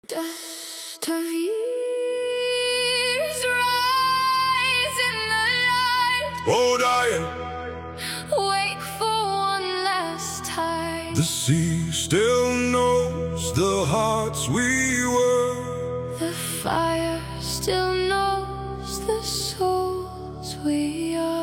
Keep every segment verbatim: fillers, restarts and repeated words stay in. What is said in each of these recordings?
Dust of years rise in the light. Oh, Diane, wait for one last time. the sea still knows the hearts we were. The fire still knows the souls we are.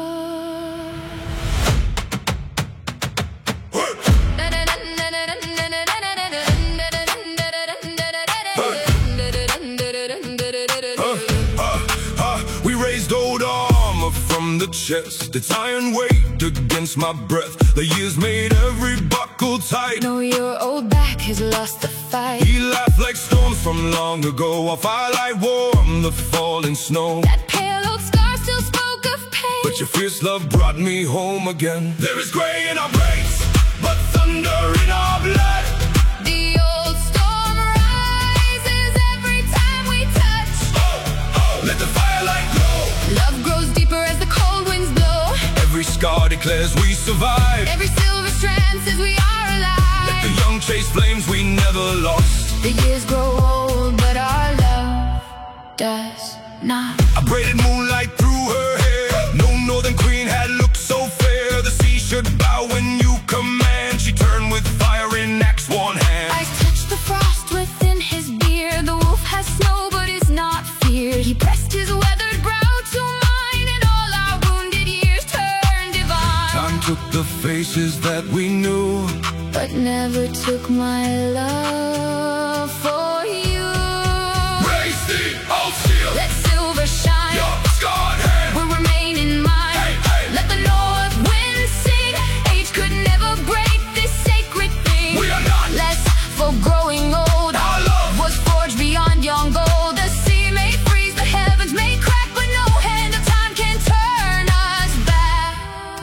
We raised old armor from the chest, its iron weight against my breath. The years made every buckle tight. No, your old back has lost the fight. He laughed like storms from long ago. Our firelight warmed the falling snow. That pale old scar still spoke of pain, But your fierce love brought me home again. There is gray in our graves, but thunder in our blood. the old storm rises every time we touch. Oh, oh, let the firelight glow. Love grows deeper as the cold winds blow. Every scar declares we survived. Every silver strand says we are alive. Let the young chase flames we never lost. The years grow old, but our love does not. I braided moonlight through her hair. No northern queen had looked so fair. The sea should bow when you command. She turned with fire in axe one hand. I touched the frost within his beard. The wolf has snow, but is not feared. He pressed his weathered brow to mine, and all our wounded years turned divine. Time took the faces that we knew, But never took my love for you. raise the old steel. Let silver shine. Your scarred hand. Will remain in mine. Hey, hey. Let the north wind sing. Age could never break this sacred thing. We are not less for growing old. Our love was forged beyond young gold. The sea may freeze, the heavens may crack, but no hand of time can turn us back.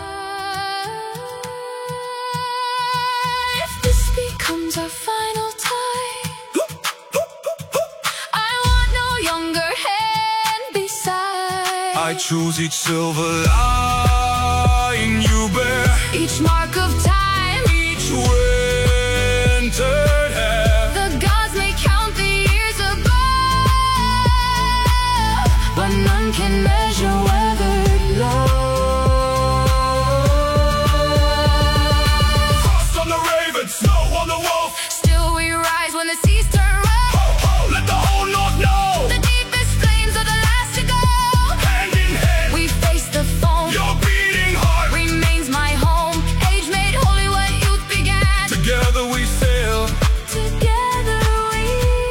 If this becomes our final time, I want no younger hand beside. I choose each silver line you bear, Each mark of time, each wintered hair. the gods may count the years above, but none can measure weathered love. Frost on the raven, snow on the wolf. Still we rise when the seas turn rough. Ho, ho, let the whole north know. The deepest flames are the last to go. Hand in hand, We face the foam. your beating heart. Remains my home. Age made holy what youth began. Together we sail. Together we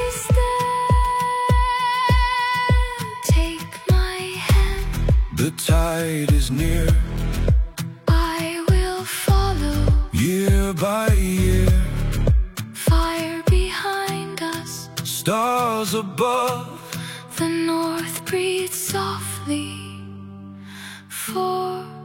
stand. Take my hand. The tide is near, I will follow. year by year. Fire behind us. Stars above. The north breathes softly for